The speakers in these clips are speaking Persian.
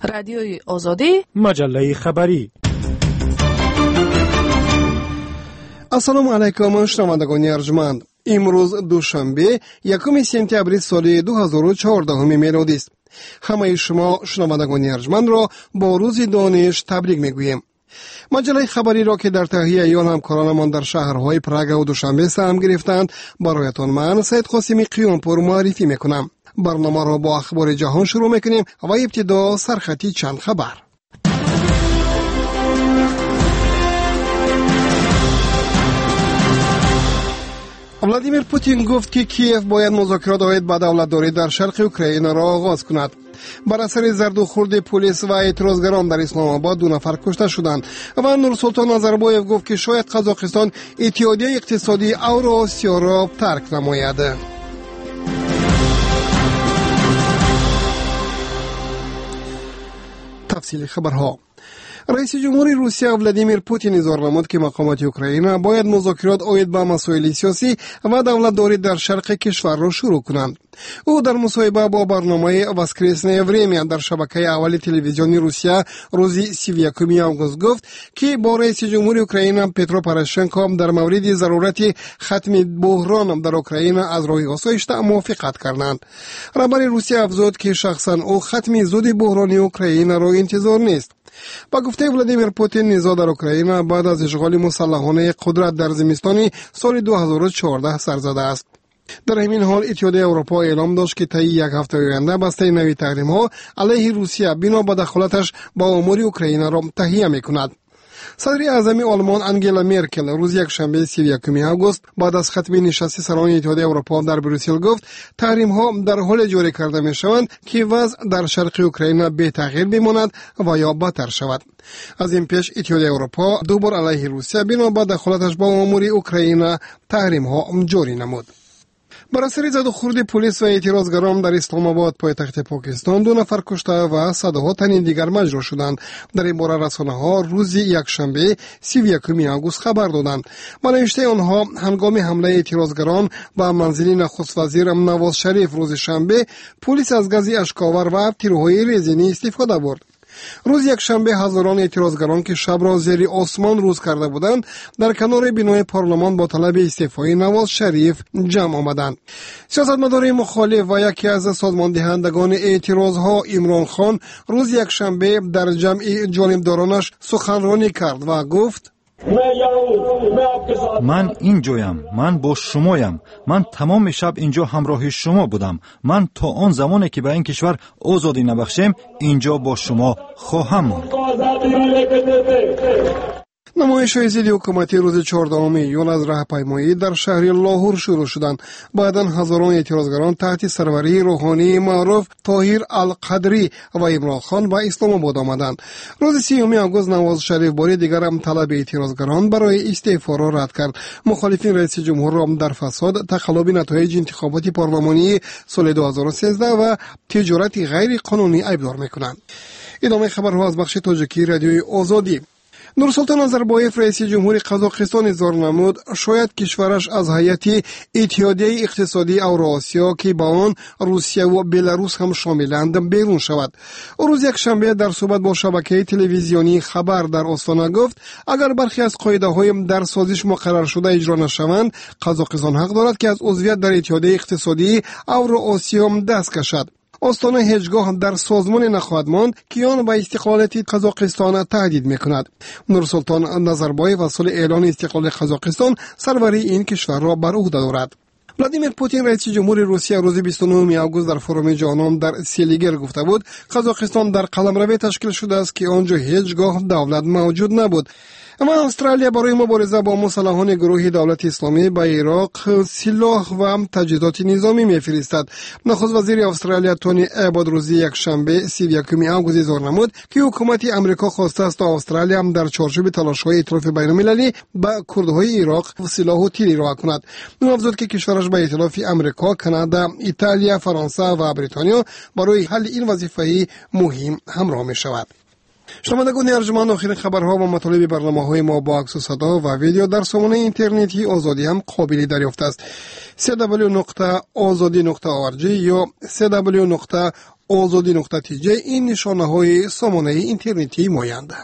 رادیوی آزادی، مجله خبری. السلام علیکم شنوندگان ارجمند. امروز دوشنبه یکم سپتامبر سال 2014 میلادی است. همه شما شنوندگان ارجمند را با روز دانش تبریک میگوییم. مجله خبری را که در تهیه آن همکارانمان در شهرهای پراگ و دوشنبه سهم گرفتند برایتان من سید قاسمی قیامپور معرفی میکنم. برنامه را با اخبار جهان شروع میکنیم و ابتدا سرخطی چند خبر. ولادیمیر پوتین گفت که کیف باید مذاکرات عاید به دولتداری در شرق اوکراین را آغاز کند. بر اثر زرد و خورد پلیس و اعتراضگران در اسلام آباد 2 نفر کشته شدند و نورسلطان نظربایف گفت که شاید قزاقستان اتحادیه اقتصادی اوراسیا را ترک نماید. تفصیل خبرها. رئیس جمهور روسیه ولادیمیر پوتین اظهار نمود که مقامات اوکراین باید مذاکرات عاید به مسائل سیاسی و دولتداری در شرق کشور را شروع کنند. او در مصاحبه با برنامه واسکرسنه وریمیا در شبکه اول تلویزیونی روسیه روز 31 آگوست گفت که با رئیس جمهور اوکراین پترو پروشنکو در مورد ضرورت ختم بحران در اوکراین از راه آسایشته موافقت کردند. رهبر روسیه افزود که شخصا او ختم زود بحران اوکراین را انتظار نیست. با گفته ولادیمیر پوتین نزاع در اوکراین بعد از اشغال مسلحانه قدرت در زمستان سال 2014 سر زده است. در همین حال اتحادیه اروپا اعلام داشت که طی یک هفته آینده بسته نوی تحریم‌ها علیه روسیه بنا به دخالتش با امور اوکراین را تهیه می‌کند. صدر اعظم آلمان انگلا مرکل روز یکشنبه 31 آگوست بعد از ختم نشست سران اتحادیه اروپا در بروسل گفت تحریم‌ها در حال جاری کرده می‌شوند که وضع در شرق اوکراین به تغییر بماند و یا بدتر شود. از این پیش اتحادیه اروپا دوبار علیه روسیه بنا به دخالتش با امور اوکراین تحریم‌ها جاری نمود. بر اثر زد و خورد پلیس و اعتراضگران در اسلام آباد پایتخت پاکستان 2 نفر کشته و صدها تن دیگر مجروح شدند. در این باره رسانه‌ها روز یکشنبه 31 آگوست خبر دادند. با نوشته آنها هنگام حمله اعتراضگران به منزل نخست وزیر نواز شریف روز شنبه پلیس از گاز اشک‌آور و تیرهای رزینی استفاده برد. روز یکشنبه هزاران اعتراضگران که شب را زیر آسمان روز کرده بودند در کنار بینای پارلمان با طلب استعفای نواز شریف جمع آمدند. سیاستمدار مخالف و یکی از سازماندهندگان اعتراضها عمران خان روز یکشنبه در جمع جانبدارانش سخنرانی کرد و گفت من اینجایم، من با شمایم، من تمام شب اینجا همراه شما بودم، من تا آن زمانی که به این کشور آزادی نبخشیم اینجا با شما خواهم ماند. نمایش‌های ضد حکومتی روز 14 ایول از راهپیمایی در شهر لاهور شروع شدند. بعداً هزاران اعتراضگران تحت سروری روحانی معروف طاهر القدری و عمران خان به اسلام آباد آمدند. روز 30 آگوست نواز شریف بار دیگر هم طلب اعتراضگران برای استعفا را رد کرد. مخالفین رئیس جمهور را در فساد، تخلف نتایج انتخابات پارلمانی سال 2013 و تجارت غیر قانونی ابرار می‌کنند. ادامه خبرها از بخش تاجیکی رادیوی آزادی. نورسلطان نظربایف رئیس جمهور قزاقستان اظهار نمود شاید کشورش از هیئت اتحادیه اقتصادی اوراسیا که با آن روسیه و بلاروس هم شاملند بیرون شود. او روز یکشنبه در صحبت با شبکه تلویزیونی خبر در آستانا گفت اگر برخی از قاعده‌های در سازش مقرر شده اجرا نشوند قزاقستان حق دارد که از عضویت در اتحادیه اقتصادی اوراسیا دست کشد. آستانه هیچگاه در سازمان نخواهد ماند که آن به استقلالیت قزاقستان تهدید میکند. نورسلطان نظربایف و سال اعلان استقلال قزاقستان سروری این کشور را بر عهده دارد. ولادیمیر پوتین رئیس جمهور روسیه روز 29 آگوست در فروم جهان در سیلیگر گفته بود قزاقستان در قلمرو تشکیل شده است که آنجا هیچگاه دولت موجود نبود. اما استرالیا برای مبارزه با مسلحان گروه دولت اسلامی به عراق سلاح و تجهیزات نظامی میفرستد. نخست وزیر استرالیا تونی اباد روز یکشنبه 31 آگوست اظهار نمود که حکومت امریکا خواسته است تا استرالیا هم در چارچوب تلاش‌های ائتلاف بین‌المللی به کردهای عراق سلاح و تیر ارائه کند. او افزود که کشورش به ائتلاف امریکا، کانادا، ایتالیا، فرانسه و بریتانیا برای حل این وظیفه مهم همراه می‌شود. شنوندگان ارجمند، آخرین خبرها و مطالب برنامه‌های ما با عکس و صدا و ویدیو در سامانه اینترنتی آزادی هم قابل دریافت است. www.azadi.org یا www.azadi.org azodi.tj این نشانه‌های سامانه اینترنتی مایند.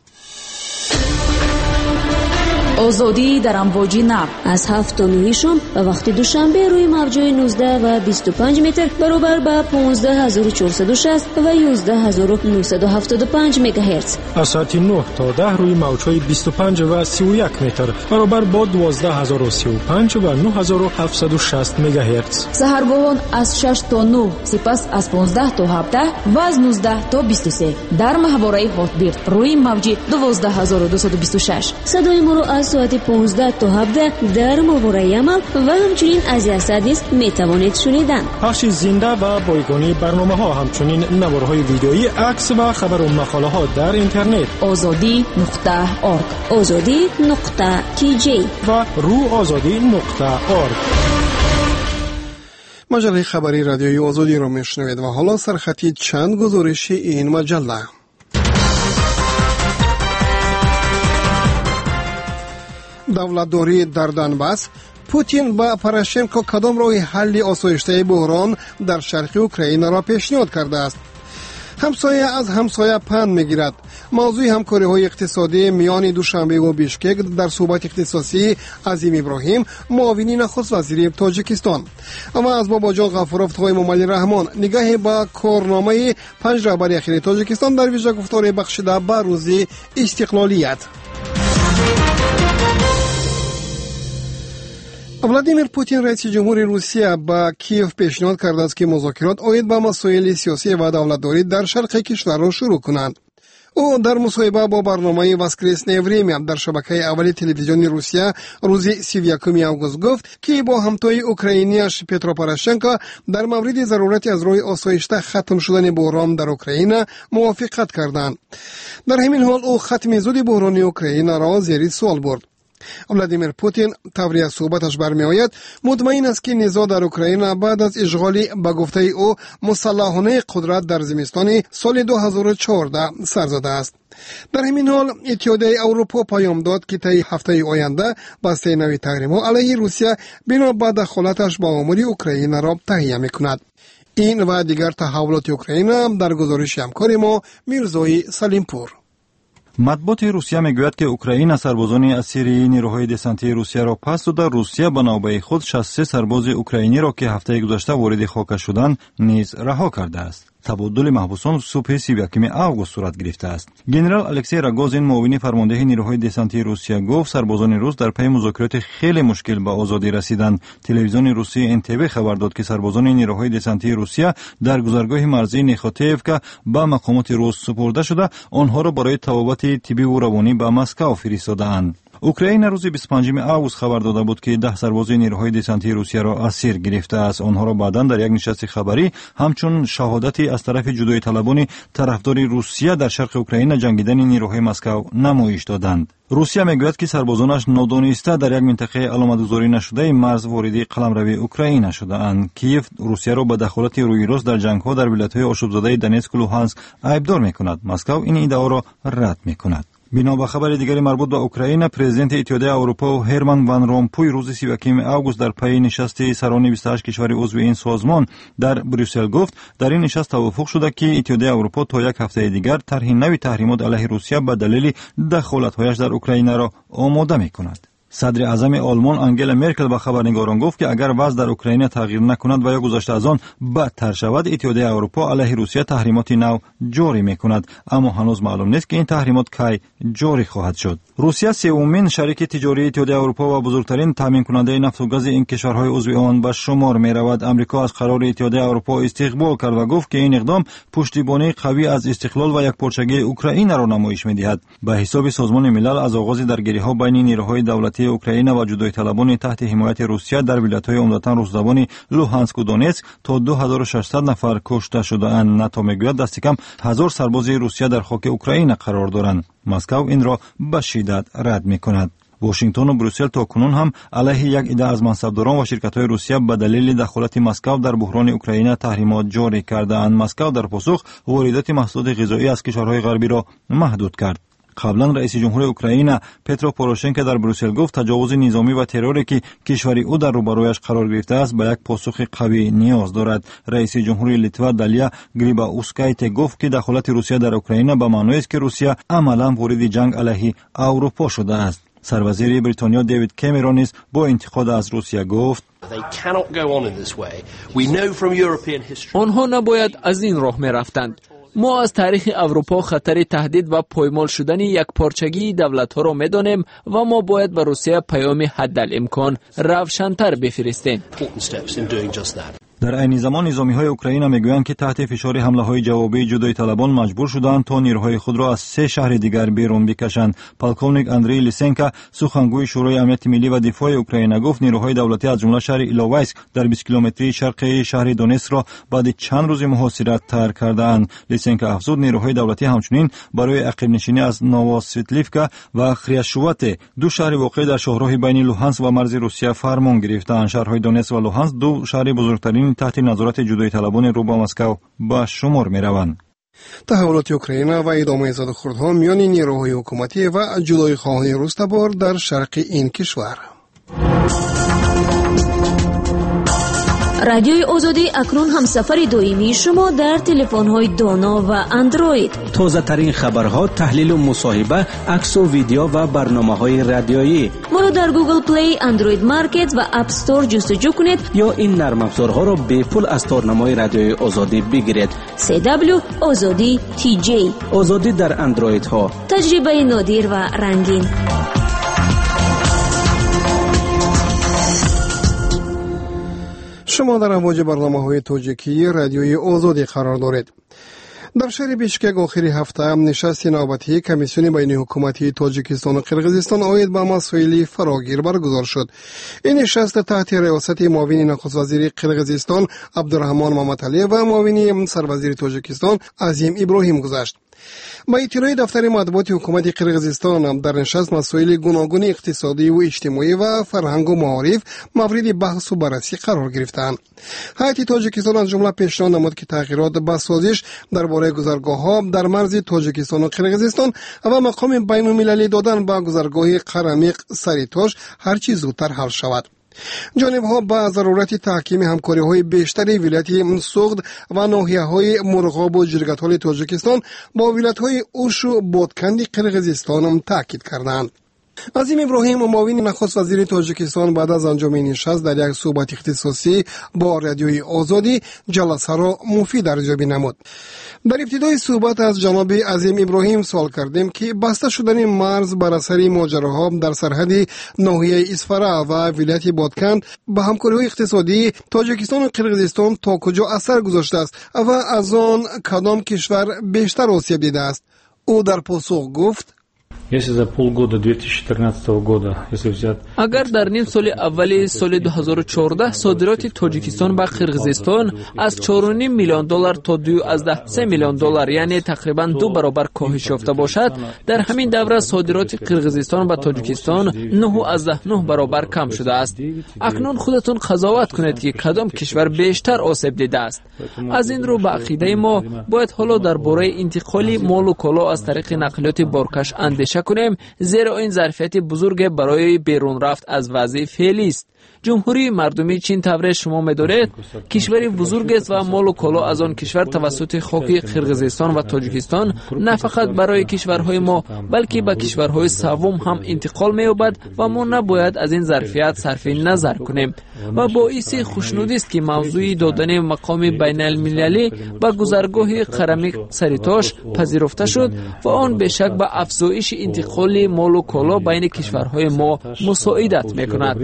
آزادی در امواج نب از 7 تا 9 شام و وقت دوشنبه روی موج‌های 19 و 25 متر برابر با 15460 و 11975 مگاهرتز. از ساعت 9 تا 10 روی موج‌های 25 و 31 متر برابر با 12035 و 9760 مگاهرتز. سحرگاهان از 6 تا 9 سپس از 15 تا 17 و از 19 تا 23 در ماهواره هاتبیرد روی موج 12226. صدای ما را از ساعت 15 تا 17 در ماهواره عمل و همچنین از یاسادیس میتوانید شنیدن. پخش زنده و بایگانی برنامه‌ها همچنین نوارهای ویدئویی، عکس و خبر و مقاله‌ها در اینترنت azadi.org azodi.tj و روآزادی.org. مجله خبری رادیوی آزادی را میشنوید و حالا سرخطی چند گزارش این مجله. دولتداری در دونباس، پوتین و پوراشنکو کدام راه حل آسایشته بحران در شرق اوکراین را پیشنهاد کرده است. همسایه از همسایه پند میگیرد. موضوع همکاری های اقتصادی میان دوشنبه و بیشکک در صحبت اختصاصی عظیم ابراهیم معاونی نخست وزیر تاجیکستان. اما از بابا جان غفوروف توی مملی رحمان نگاه با کارنامه 5 رهبر اخیر تاجیکستان در ویژه گفتار بخشیده به روز استقلالیت. ولادیمیر پوتین رئیس جمهور روسیه با کیف پیشنهاد کرده است که مذاکرات عاید به مسائل سیاسی و دولتداری در شرق کشور را شروع کنند. او در مصاحبه با برنامه واسکرسنی وریم در شبکه اولی تلویزیونی روسیه روز 31 آگوست گفت که با همتای اوکراینیش پترو پوراشنکو در مورد ضرورت از روی آسایشته ختم شدن بحران در اوکراین موافقت کردند. در همین حال او ختم زود بحران اوکراین را زیر سوال برد. ولادیمیر پوتین طوری از صحبتش برمی‌آید مطمئن است که نزاع در اوکراین بعد از اشغال به گفته او مسلحانه قدرت در زمستان سال 2014 سر زده است. در همین حال اتحادیه اروپا پیام داد که طی هفته آینده بسته نوی تحریم‌ها علیه روسیه بنا به دخالتش با امور اوکراین را تهیه می‌کند. این و دیگر تحولات اوکراین در گزارش همکار ما میرزای سلیمپور. مطبوعات روسیه میگوید که اوکراین سربازان اسیر نیروهای دسنتی روسیه را پس داده. روسیه به نوبه خود 63 سرباز اوکراینی را که هفته گذشته وارد خاک شدند نیز رها کرده است. تبادل محبوسان صبح 31 آگوست صورت گرفته است. گنرال الکسی راگوزین معاون فرمانده نیروهای دسنتی روسیه گفت سربازان روس در پی مذاکرات خیلی مشکل به آزادی رسیدند. تلویزیون روسیه انتبه خبر داد که سربازان نیروهای دسنتی روسیه در گذرگاه مرزی نیخوتیف که به مقامات روس سپرده شده آنها را برای طبابت طبی و روانی به مسکو فرستادند. اوکراین روز 25 آگوست خبر داده بود که 10 سرباز نیروهای دسنتی روسیه را اسیر گرفته است. آنها را بعداً در یک نشست خبری همچون شهادتی از طرف جدایی طلبان طرفدار روسیه در شرق اوکراین جنگیدن نیروهای مسکو نمایش دادند. روسیه میگوید که سربازانش نادانسته در یک منطقه علامتگذاری نشده مرز وارد قلمرو اوکراین شده‌اند. کیف روسیه را به دخالت روی راست در جنگ‌ها در ولایت‌های آشوب‌زده دونتسک و لوهانسک ایبدار می‌کند. مسکو این ادعا را رد می‌کند. بنا به خبر دیگری مربوط به اوکراین، پرزیدنت اتحادیه اروپا هرمان وان رومپوی روز 31 آگوست در پی نشست سران 28 کشور عضو این سازمان در بریسل گفت در این نشست توافق شده که اتحادیه اروپا تا یک هفته دیگر طرح نوی تحریمات علیه روسیه به دلیل دخالت‌هایش در اوکراین را آماده می‌کند. صدر اعظم آلمان آنگلا مرکل به خبرنگاران گفت که اگر وضع در اوکراین تغییر نکند و یا گذشته از آن بدتر شود اتحادیه اروپا علیه روسیه تحریمات نو جاری میکند، اما هنوز معلوم نیست که این تحریمات کی جاری خواهد شد. روسیه سومین شریک تجاری اتحادیه اروپا و بزرگترین تامین کننده نفت و گاز این کشورهای عضو آن به شمار میرود. آمریکا از قرار اتحادیه اروپا استقبال کرد و گفت که این اقدام پشتیبانی قوی از استقلال و یکپارچگی اوکراین را نمایش میدهد. به حساب سازمان ملل از آغاز درگیری‌ها بین نیروهای دولتی اوکراین و جدایی طلبان تحت حمایت روسیه در ولایت‌های عمدتاً روس‌زبان لوهانسک و دونتسک تا 2600 نفر کشته شده‌اند. ناتو میگوید دست کم 1000 سرباز روسیه در خاک اوکراین قرار دارند. مسکو این را به شدت رد می‌کند. واشنگتن و بروسل تا کنون هم علیه یک عده از منصبداران و شرکت‌های روسیه به دلیل دخالت مسکو در بحران اوکراین تحریمات جاری کرده‌اند. مسکو در پاسخ واردات محصولات غذایی از کشورهای غربی را محدود کرد. قبلا رئیس جمهور اوکراین پترو پوروشنکو در بروسل گفت تجاوز نظامی و تروری که کشور او در روبرویش قرار گرفته است به یک پاسخ قوی نیاز دارد. رئیس جمهوری لیتوا دالیا گریباوسکایت گفت که دخالت روسیه در اوکراین به معنی است که روسیه عملا وارد جنگ علیه اروپا شده است. سروزیر بریتانیا دیوید کامرون نیز با انتقاد از روسیه گفت آنها نباید از این راه می رفتند. ما از تاریخ اروپا خطر تهدید و پایمال شدن یک پارچگی دولت‌ها را می‌دانیم و ما باید به روسیه پیام حدالامکان روشن‌تر بفرستیم. در عین زمان نظامی‌های اوکراین میگویند که تحت فشار حمله‌های جوابی جدایی طلبان مجبور شدند تا نیروهای خود را از 3 شهر دیگر بیرون بکشند. پالکونیک اندری لیسنکا سخنگوی شورای امنیت ملی و دفاع اوکراین گفت نیروهای دولتی از جمله شهر ایلوایسک در 20 کیلومتری شرقی شهر دونتسک را بعد چند روز محاصره ترک کردند. لیسنکا افزود نیروهای دولتی همچنین برای عقب نشینی از نووسیتلیفکا و خریاشوات دو شهر واقع در شاهراه بین لوهانسک و مرز روسیه فرمان گرفتند. شهرهای دونتسک و لوهانسک دو شهر بزرگترین تحت نظارت جدایی طلبان رو با مسکو به شمار می روند. تحولات اوکراین و ادامه زدخوردها میان نیروهای حکومتی و جدایی خواهان روس‌تبار در شرق این کشور. رادیوی آزادی اکنون هم سفر دائمی شما در تلفن‌های دانا و اندروید. تازه ترین خبرها، تحلیل و مصاحبه، عکس و ویدیو و برنامه‌های رادیویی. ما را در گوگل پلی، اندروید مارکت و اپ استور جستجو کنید یا این نرم افزارها را به پول از تارنمای رادیوی آزادی بگیرید. CW آزادی TJ. آزادی در اندروید ها. تجربه نادر و رنگین. شما در امواج برنامه‌های تاجیکی رادیوی آزادی قرار دارید. در شهر بیشکک آخر هفته نشست نوبتی کمیسیون بین حکومتی تاجیکستان و قرقیزستان عاید به مسائل فراگیر برگزار شد. این نشست تحت ریاست معاون نخست وزیر قرقیزستان عبدالرحمان محمدعلی و معاون سروزیر تاجیکستان عظیم ابراهیم گذشت. با اطلاع دفتر مطبوعات حکومت قرقیزستان در نشست مسائل گوناگون اقتصادی و اجتماعی و فرهنگ و معارف مورد بحث و بررسی قرار گرفتند. هیئت تاجیکستان از جمله پیشنهاد نمود که تغییرات به سازش درباره گذرگاه‌ها در مرز تاجیکستان و قرقیزستان و مقام بین‌المللی دادن به گذرگاه قرمیق سریتوش هر چیز زودتر حل شود. جانب‌ها با ضرورت تحکیم همکاری‌های بیشتری ولایت سوغد و ناحیه‌های مرغاب و جرگتال تاجیکستان با ولایت‌های اوش و بادکند قرقیزستان تاکید کردند. عظیم ابراهیم معاون نخست وزیر تاجیکستان بعد از انجام نشست در یک صحبت اختصاصی با رادیوی آزادی جلسه را مفید ارزیابی نمود. در ابتدای صحبت از جناب عظیم ابراهیم سوال کردیم که بسته شدن مرز بر اثر ماجراها در سرحد ناحیه اسفرا و ولایت بادکند به همکاری‌های اقتصادی تاجیکستان و قرقیزستان تا کجا اثر گذاشته است و از آن کدام کشور بیشتر آسیب دیده است. او در پاسخ گفت اگر در نیم سال اولی سال 2014 صادرات تاجیکستان به قرقیزستان از 4.5 میلیون دلار تا 2.3 میلیون دلار یعنی تقریبا 2 برابر کاهش یافته باشد، در همین دوره صادرات قرقیزستان به تاجیکستان 9.9 برابر کم شده است. اکنون خودتون قضاوت کنید که کدام کشور بیشتر آسیب دیده است. از این رو به عقیده ما باید حالا درباره انتقال مال و کالا از طریق نقلیات بارکش اندیشه کنیم، زیرا این ظرفیت بزرگ برای بیرون رفت از وضع فعلی است. جمهوری مردمی چین طور شما می‌دارید کشوری بزرگ است و مال و کالا از آن کشور توسط خاک قرقیزستان و تاجیکستان نه فقط برای کشورهای ما بلکه به کشورهای سوم هم انتقال می‌یابد و ما نباید از این ظرفیت صرف نظر کنیم و باعث خوشنودی است که موضوع دادن مقام بین المللی به گذرگاه قرمیق سریتاش پذیرفته شد و آن به شک به افزایش انتقال مال و کالا بین کشورهای ما مساعدت می‌کند.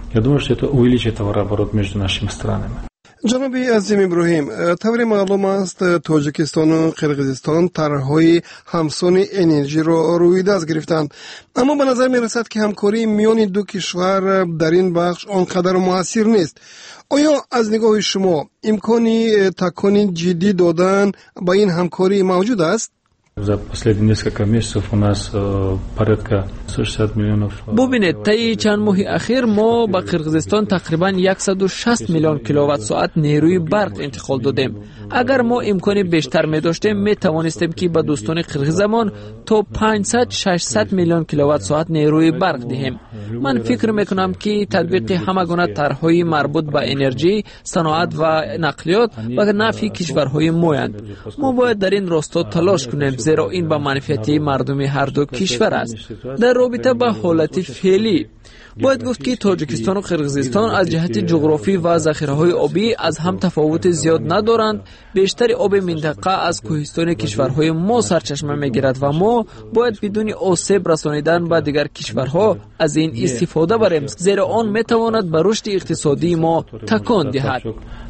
جناب عظیم ابراهیم، طور معلوم است تاجیکستان و قرقیزستان طرح‌های همسان انرژی را روی دست گرفتند، اما به نظر می‌رسد که همکاری میان دو کشور در این بخش آنقدر موثر نیست. آیا از نگاه شما امکانی تکانی جدی دادن با این همکاری موجود است؟ ببینید طی چند ماه اخیر ما به قرقیزستان تقریبا 160 میلیون کیلووات ساعت نیروی برق انتقال دادیم. اگر ما امکان بیشتر می داشتیم می توانستیم که به دوستان قرقیزمان تا 500-600 میلیون کیلووات ساعت نیروی برق دهیم. من فکر می کنم که تطبیق همه گونه طرح‌های مربوط به انرژی، صنعت و نقلیات و نفع کشورهای مایند. ما باید در این راستا تلاش کنیم، زیرا این به منفعت مردم هر دو کشور است. در رابطه با حالت فعلی باید گفت که تاجیکستان و قرقیزستان از جهت جغرافی و ذخیره‌های آبی از هم تفاوت زیاد ندارند. بیشتر آب منطقه از کوهستان کشورهای ما سرچشمه می‌گیرد و ما باید بدون آسیب رسانیدن به دیگر کشورها از این استفاده بریم، زیرا آن می‌تواند به رشد اقتصادی ما تکان دهد.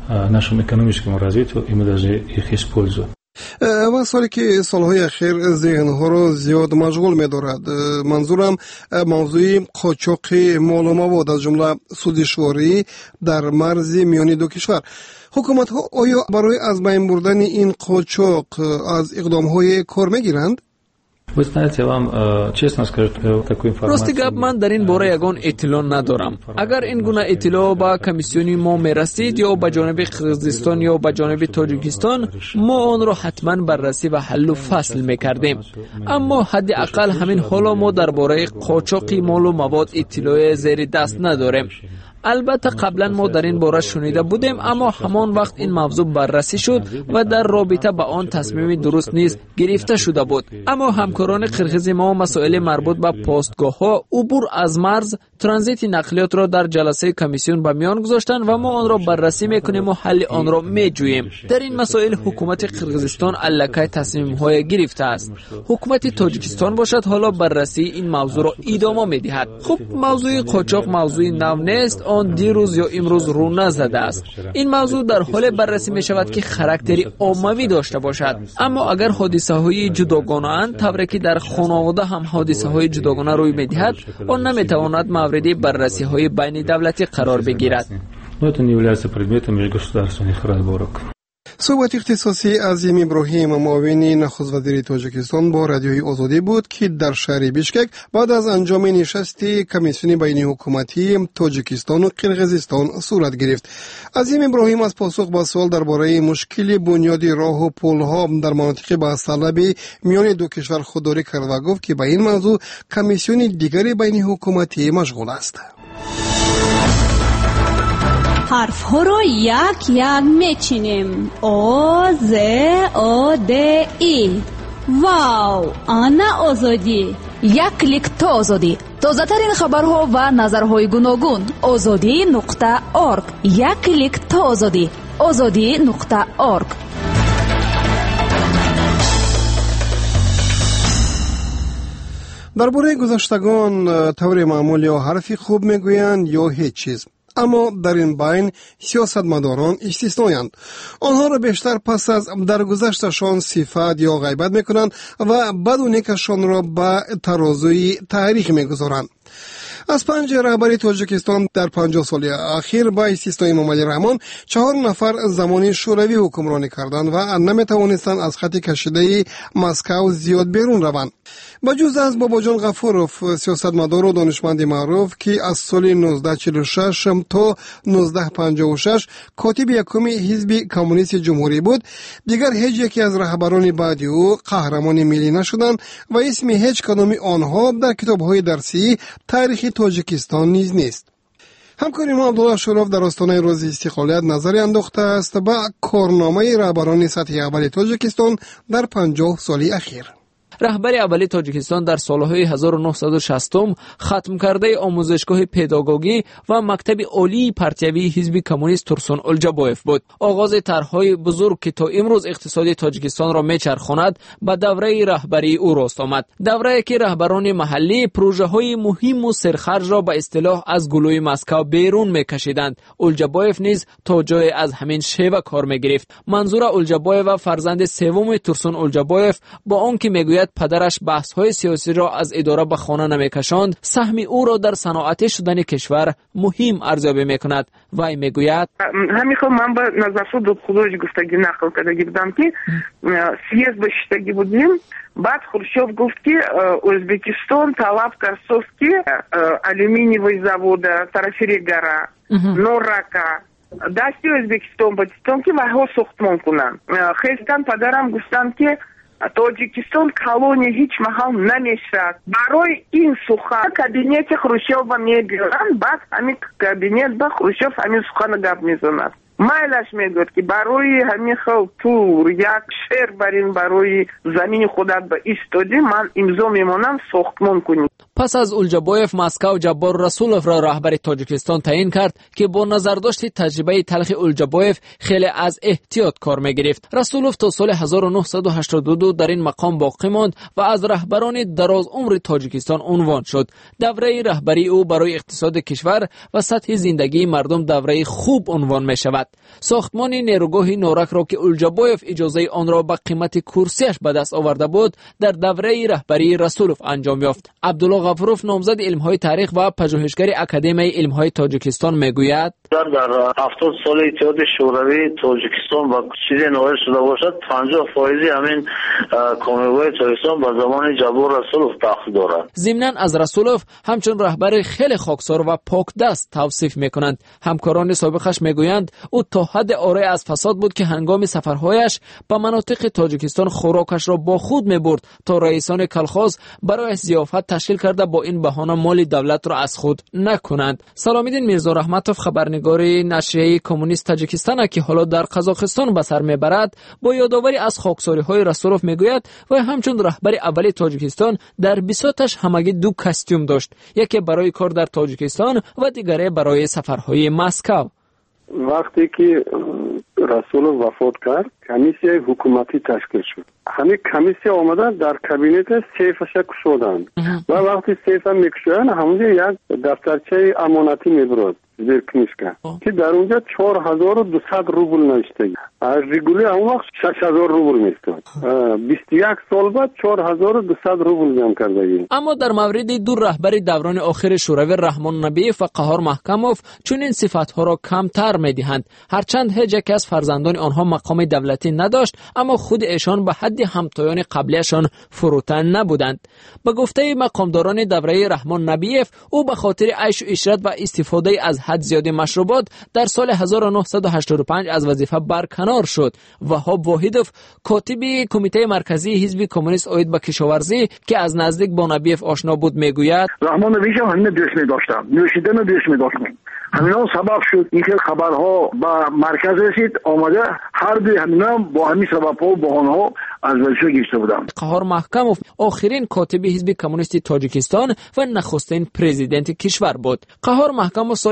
و سوالی که سالهای اخیر ذهنها را زیاد مشغول می دارد، منظورم موضوع قاچاق مال و مواد از جمله سودشواری در مرز میانی دو کشور. حکومت ها آیا برای از بین بردن این قاچاق از اقدام های کار می گیرند؟ راستی گپ من در این باره یگان اطلاع ندارم. اگر این گونه اطلاع با کمیسیونی ما میرسید یا به جانب قرقیزستان یا به جانب تاجیکستان، ما آن را حتما بررسی و حل و فصل میکردیم. اما حداقل همین حالا ما درباره قاچاق مال و مواد اطلاع زیر دست نداریم. البته قبلا ما در این باره شنیده بودیم، اما همان وقت این موضوع بررسی شد و در رابطه با آن تصمیم درست نیز گرفته شده بود. اما همکاران قرقیز ما مسائل مربوط به پاستگاه‌ها، عبور از مرز، ترانزیت نقلیات را در جلسه کمیسیون به میان گذاشتند و ما آن را بررسی میکنیم و حل آن را میجوییم. در این مسائل حکومت قرقیزستان الکی تصمیم‌های گرفته است. حکومت تاجیکستان باشد حالا بررسی این موضوع را ادامه میدهد. خب موضوع قاچاق موضوع نو نیست، آن دیروز یا امروز رو نزده است. این موضوع در حال بررسی می شود که خاراکتری عمومی داشته باشد. اما اگر حادثه های جداگانه اند، طوری که در خانواده هم حادثه های جداگانه روی می دهد، آن نمی تواند مورد بررسی های بین دولتی قرار بگیرد. صحبت اختصاصی عظیم ابراهیم معاون نخست وزیر تاجیکستان با رادیوی آزادی بود که در شهر بیشکک بعد از انجام نشست کمیسیون بین حکومتی تاجیکستان و قرقیزستان صورت گرفت. عظیم ابراهیم از پاسخ به سوال درباره مشکل بنیادی راه و پل‌ها در مناطق بحث‌طلب میان دو کشور خودداری کرد و گفت که به این موضوع کمیسیون دیگری بین حکومتی مشغول است. حرف ها رو یک یک میچینیم. او ز او د ای. واو، آنا آزادی. یک کلیک تا آزادی. تازه ترین خبرها و نظرهای گوناگون. azadi.org. یک کلیک تا آزادی. azadi.org. درباره گذشتگان طور معمول یا حرفی خوب میگویند یا هیچ چیز. اما در این بین سیاستمداران استثنایند. آنها را بیشتر پس از درگذشتشان صفت یا غیبت میکنند و بدونکشان را به ترازوی تاریخ میگذارند. از 5 رهبری تاجیکستان در 50 سال اخیر با استثنای محمد رحمان 4 نفر زمانی شوروی حکمرانی کردند و نمیتوانستند از خط کشیده مسکو زیاد بیرون روند. بجز از باباجان غفوروف، سیاستمدار و دانشمند معروف که از سال 1946 تا 1956 کاتب یکم حزب کمونیست جمهوری بود، دیگر هیچ یکی از رهبران بعدی او قهرمان ملی نشدند و اسم هیچ کدام آنها در کتاب‌های درسی تاریخ تاجیکستان نیز نیست. همکاری ما عبدالله شوراف در آستانه روز استقلال نظری انداخته است به کارنامه رهبران سطح اول تاجیکستان در 50 سال اخیر. رهبر اولی تاجیکستان در سالهای 1960 ختم کرده آموزشگاه پداگوگی و مکتب عالی پرتیوی حزب کمونیست تورسون اولجابایف بود. آغاز طرح‌های بزرگ که تا امروز اقتصاد تاجیکستان را میچرخاند به دوره رهبری او راست آمد. دوره‌ای که رهبران محلی پروژه‌های مهم و سرخرج را به اصطلاح از گلوی مسکو بیرون میکشیدند. اولجابایف نیز تا جای از همین شیوه کار میگرفت. منظور اولجابایف و فرزند سوم تورسون اولجابایف با آنکه میگوید میگوید پدرش بحث‌های سیاسی را از اداره به خانه نمی‌کشاند، سهم او را در صنعتی شدن کشور مهم ارزیابی می‌کند. وی میگوید همین من به نظر خودش گفتگی نقل کرده بودم که سیاست بشتگی بودیم. بعد خروشوف گفت که ازبکستان طلب کرد که алюминиевый завод طرفیگرا نورکا دستی ازبکستان بودن که وها ساختمان کنن. خیستان پدرم گفتن که تاجیکستان کالونی هیچ محل نمیشد. برای این سخن کابینت خروشوف میگیرن. بعد همین کابینت با خروشوف همین سخن گپ میزند. مایلش میگوید که برای همین خل تو یک شهر برای زمین خودت به ایستادی من امضا میمونم ساختمان کنی. پس از اولجابویف مسکو جبار رسولوف را رهبر تاجیکستان تعیین کرد که با نظر داشت تجربه تلخ اولجابویف خیلی از احتیاط کار میگرفت. رسولوف تا سال 1982 در این مقام باقی ماند و از رهبران دراز عمر تاجیکستان عنوان شد. دوره رهبری او برای اقتصاد کشور و سطح زندگی مردم دوره خوب عنوان می شود. ساختمان نیروگاه نورک را که اولجابویف اجازه آن را به قیمت کرسیش به دست آورده بود در دوره رهبری رسولوف انجام یافت. عبدالله غفوروف نامزد علم‌های تاریخ و پژوهشگر اکادمی علم‌های تاجیکستان میگوید در 70 سال اتحاد شوروی تاجیکستان با چیزی نوعی شده باشد 50% همین کامیابی تاجیکستان با زمان جبار رسولوف دخل دارد. ضمناً از رسولوف همچون رهبر خیلی خاکسار و پاک دست توصیف میکنند. همکاران سابقش میگویند او تا حد عاری از فساد بود که هنگام سفرهایش به مناطق تاجیکستان خوراکش را با خود میبرد تا رئیسان کلخاز برای ضیافت تشکیل کرده با این بهانه مال دولت را از خود نکنند. سلام‌الدین میرزا رحمتوف خبرنگار نشریه کمونیست تاجیکستان که حالا در قزاقستان به سر میبرد با یادآوری از خاکساری‌های رسولوف میگوید و همچون رهبر اولی تاجیکستان در بساطش همگی دو کاستیوم داشت، یکی برای کار در تاجیکستان و دیگری برای سفرهای مسکو. وقتی که رسولوف وفات کرد کمیسیای حکومتی تشکیل شد. همین کمیسیا آمدن در کابینت سیفش کشودند و وقتی سیف میکشودن همونجا یک دفترچه امانتی میبرد زیر کنیشکا که در اونجا 4200 روبل نوشته. از ریگولی اون وقت 6000 روبل میستاد. 21 سال بعد 4200 روبل جمع کرده. اما در مورد دو رهبر دوران آخر شوروی رحمان نبیف و قهار محکموف چون این صفاتها را کمتر میدهند. هرچند هیچ یک از فرزندان آنها مقام دولتی نداشت اما خود ایشان به حد همتایان قبلیشان فروتن نبودند. به گفته مقامداران دوره رحمان نبیف او به خاطر عیش و عشرت و استفاده از حد زیاد مشروبات در سال 1985 از وظیفه برکنار شد. وهاب واحدوف کاتب کمیته مرکزی حزب کمونیست اوید به کشاورزی که از نزدیک با نبیف آشنا بود میگوید رحمان نبیف همین دوست می‌داشتم، نوشیدن دوست می‌داشتم. همینا سبب شد اینکه خبرها به مرکز رسید آمده هر دوی همینا با همین سبب‌ها و بهانه‌ها از وظیفه گرفته بودند. قهار محکموف آخرین کاتب حزب کمونیست تاجیکستان و نخستین پرزیدنت کشور بود. قهار محکموف سال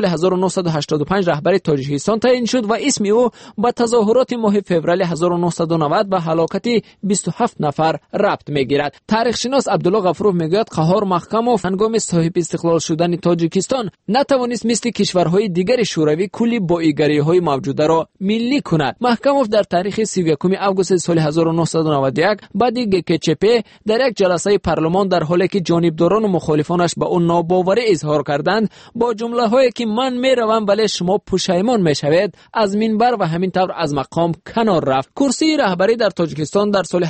1985 رهبر تاجیکستان تعیین شد و اسم او با تظاهرات ماه فوریه 1990 و هلاکت 27 نفر ربط میگیرد. تاریخ شناس عبدالله غفوروف میگوید قهار محکموف هنگام صاحب استقلال شدن تاجیکستان نتوانست مثل کشورهای دیگر شوروی کلی بایگری‌های موجوده را ملی کند. محکموف در تاریخ 31 آگوست سال 1991 بعد گکچپ در یک جلسه پارلمان در حالی که جانبداران و مخالفانش به اون ناباوری اظهار کردند با جمله‌هایی که من میروم ولی شما پشیمان میشوید از منبر و همین طور از مقام کنار رفت. کرسی رهبری در تاجیکستان در سال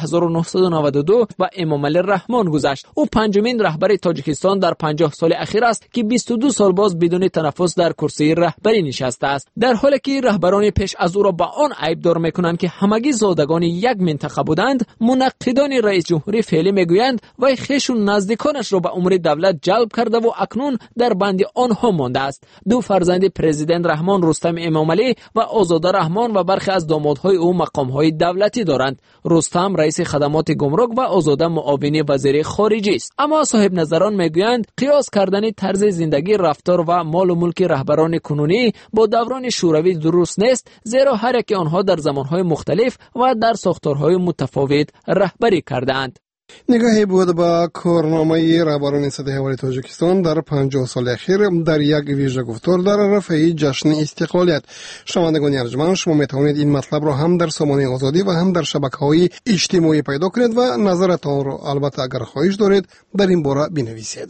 1992 و امام علی رحمان گذشت. او پنجمین رهبر تاجیکستان در 50 سال اخیر است که 22 سال باز بدون تنفس در کرسی رهبری نشسته است. در حالی که رهبران پیش از او را به آن عیب دار میکنند که همگی زادگان یک منطقه بودند، منقدان رئیس جمهوری فعلی میگویند وی خویش و نزدیکانش را به امور دولت جلب کرده و اکنون در بند آنها مانده است. دو فرزند پرزیدنت رحمان رستم امام علی و آزاده رحمان و برخی از دامادهای او مقامهای دولتی دارند. رستم رئیس خدمات گمرک و آزاده معاون وزیر خارجه است. اما صاحب نظران میگویند قیاس کردن طرز زندگی، رفتار و مال و ملک رهبران کنونی با دوران شوروی درست نیست، زیرا هر یک آنها در زمانهای مختلف و در ساختارهای متفاوت رهبری کردند. نگاهی بود به کارنامه رهبران سطح هوایی تاجیکستان در 50 سال اخیر در یک ویژه گفتار در رفع جشن استقلالیت. شنوندگان ارجمند، شما میتوانید این مطلب را هم در سامانه آزادی و هم در شبکه‌های اجتماعی پیدا کنید و نظرتان را البته اگر خواهش دارید در این باره بنویسید.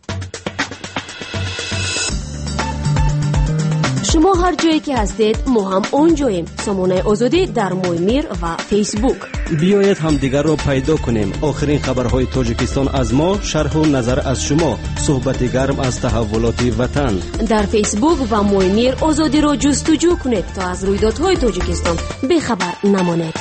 شما هر جایی که هستید ما هم اونجاییم. سامانه آزادی در مویمیر و فیسبوک. بیایید هم دیگر را پیدا کنیم. آخرین خبرهای تاجیکستان از ما، شرح و نظر از شما، صحبت گرم از تحولات وطن. در فیسبوک و مویمیر آزادی را جستجو کنید تا از رویدادهای تاجیکستان بخبر نمانید.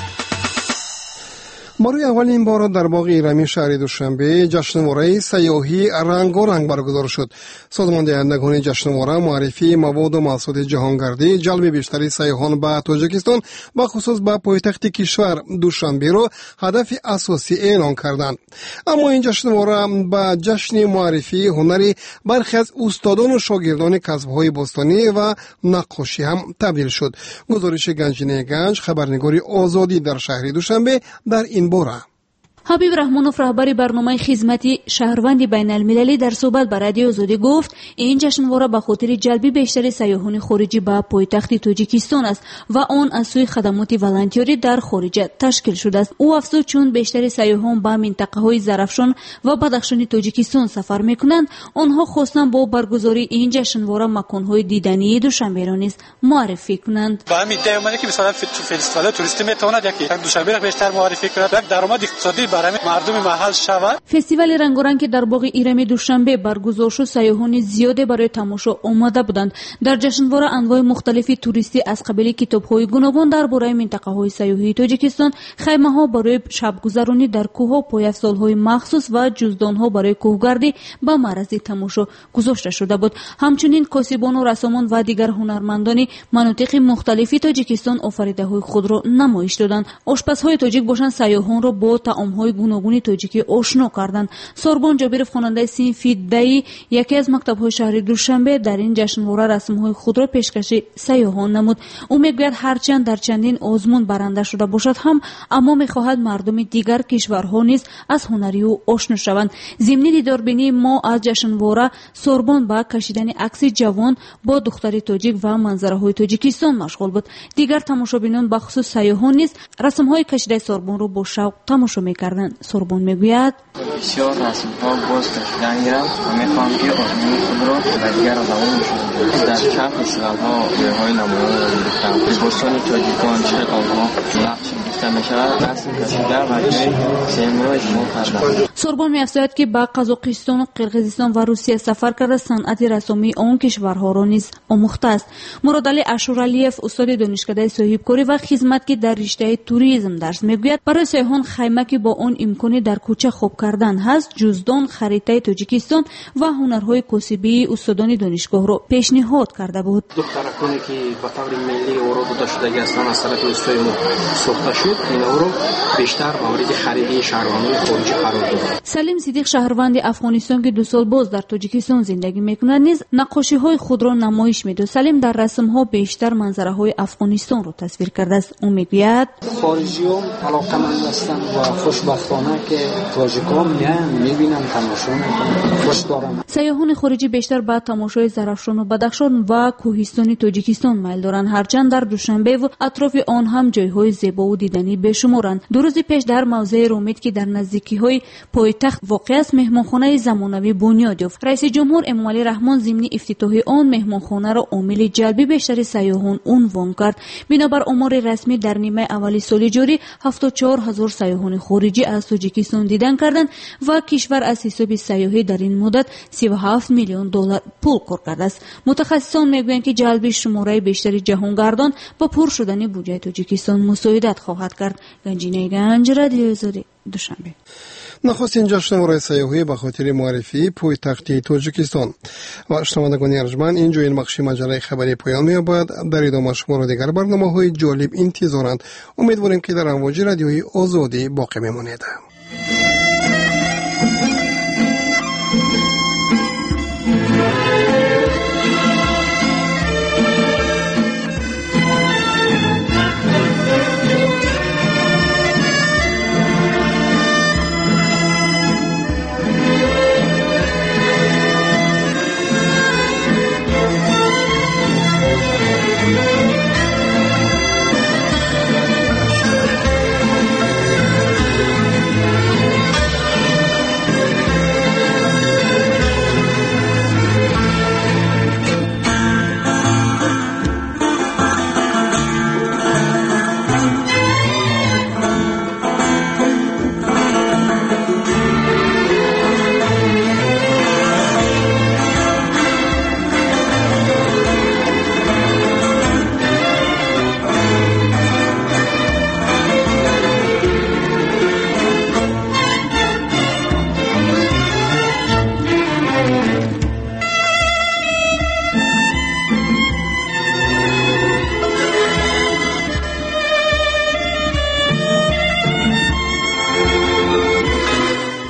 برای اولین بار در باغ ایرمی شهر دوشنبه جشنواره سیاحی رنگارنگ برگزار شد. سازمان دهندگان جشنواره معرفی مواد و محصولات جهانگردی جلب بیشتری سیاحان به تاجیکستان و خصوص به پایتخت کشور دوشنبه را هدف اساسی اعلان کردند. اما این جشنواره به جشن معرفی هنری برخی از استادان و شاگردان کسب‌های باستانی و نقاشی هم تبدیل شد. گزارش گنجینه گنج، خبرنگاری آزادی در شهر دوشنبه در این باره. حبیب رحمانوف رهبر برنامه خدمتی شهروند بین المللی در صحبت با رادیو آزادی گفت این جشنواره به خاطر جلب بیشتر سیاحان خارجی به پایتخت تاجیکستان است و آن از سوی خدمات والنتیری در خارج تشکیل شده است. او افزود چون بیشتر سیاحان به منطقه‌های زرافشان و بدخشان تاجیکستان سفر می‌کنند، آنها خواستند با برگزاری این جشنواره مکان‌های دیدنی دوشنبه را نیز معرفی کنند. با همین ایده اومده که مثلا فستیوال توریستی میتواند یک دوشنبه را بیشتر معرفی کند، یک درآمد اقتصادی مردم محل شود. فستیوال رنگارنگ که در باغ ایرمی دوشنبه برگزار شد، سیاحان زیادی برای تماشا آمده بودند. در جشنواره انواع مختلفی توریستی از قبیل کتاب‌های گوناگون درباره منطقه‌های سیاحی تاجیکستان، خیمه‌ها برای شب‌گذرانی در کوه‌ها، پایافزال‌های مخصوص و جزدان‌ها برای کوهگردی به معرض تماشا گذاشته شده بود. همچنین کاسبان و رسامان و دیگر هنرمندان مناطق مختلفی تاجیکستان آفریده‌های خود را نمایش دادند. آشپزهای تاجیک باشند سیاحان را با طعام‌های گوناگون تاجیکی آشنا کردند. سوربان جابیرов خواننده صنف دی یکی از مکتب‌های شهر دوشنبه در این جشنواره رسم‌های خود را پیشکش سیاحان نمود. او میگوید هرچند در چندین آزمون برنده شده باشد هم اما می‌خواهد مردم دیگر کشورها نیز از هنری او آشنا شوند. ضمن دیداربینی ما از جشنواره سوربان با کشیدن عکس جوان با دختر تاجیک و منظره‌های تاجیکستان مشغول بود. دیگر تماشابینان به خصوص سیاحان نیز رسم‌های کشیده سوربان را با شوق تماشا می‌کردند. سوربان میگوید بسیار رسم‌ها باز کشیدن گیرم و می‌خواهم که آزمون خود را به دیگر زبان شد. در چند فستیوال‌ها جای‌های نمایان را گرفتم. لباسان تاجیکان چه آنها نقش گرفته می‌شود، رسم کشیده و جای سیم را اشتباه کردم. سوربان می‌افزاید که به قزاقستان، قرقیزستان و روسیه سفر کرده صنعت رسمی آن کشورها را نیز آموخته است. مرادعلی اشورالیف استاد دانشکده صاحبکاری و خدمت که در رشته توریسم درس می‌گوید برای سیاحان خیمه که با اون امکانی در کوچه خواب کردن هست، جزدان، خریطه تاجیکستان و هنرهای کسبی استادان دانشگاه را پیشنهاد کرده بود. دخترکانی که به طور ملی اورو بوده شده هستند از طرف دوستای ما ساخته شد، این اورو بیشتر مورد خرید شهروندان خارجی قرار داد. سلیم صدیق شهروند افغانستان که 2 سال باز در تاجیکستان زندگی میکند نیز نقاشی‌های خود را نمایش می‌دهد. سلیم در رسم‌ها بیشتر منظره‌های افغانستان را تصویر کرده است. او میگوید خارجیان علاقه‌مند هستند و خوشبختانه که تاجیکان می‌بینن تماشا می‌کنن، خوش دارن. سیاحان خارجی بیشتر به تماشای زرافشان و بدخشان و کوهستان تاجیکستان میل دارند، هرچند در دوشنبه و اطراف آن هم جای‌های زیبا و دیدنی بیشمارند. 2 روز پیش در موضع رومید که در نزدیکی‌های پایتخت واقع است، مهمانخانه زمانوی بنیاد یافت. رئیس جمهور امومعلی رحمان ضمن افتتاح آن مهمانخانه را عامل جلب بیشتر سیاحان عنوان کرد. بنابر آمار رسمی در نیمه اولی سال جاری 74,000 سیاحان خارجی از تاجیکستان دیدن کردند و کشور از حساب سیاحی در این مدت 37 میلیون دلار پول کار کرده است. متخصصان میگویند که جلب شماره بیشتر جهانگردان با پر شدن بودجه تاجیکستان مساعدت خواهد کرد. گنجینه گنج، رادیو آزادی، دوشنبه. نخستین جشنواره سیاحی به خاطر معرفی پایتخت تاجیکستان. و شنوندگان ارجمند، اینجا این بخش مجله خبری پایان می‌یابد. در ادامه شما را دیگر برنامه‌های جالب انتظارند. امیدواریم که در امواج رادیوی آزادی باقی بمانید.